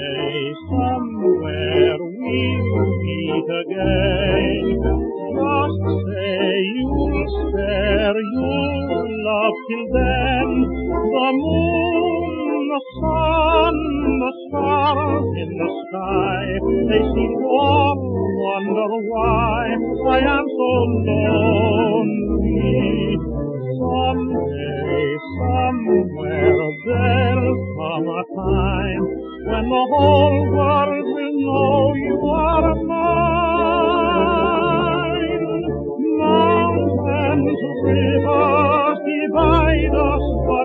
Someday, somewhere we'll meet again. Just say you'll spare your love till then. The moon, the sun, the stars in the sky, they seem to all wonder why I am so lonely. Someday, somewhere, there'll come a time when the whole world will know you are mine. Mountains, rivers divide us, but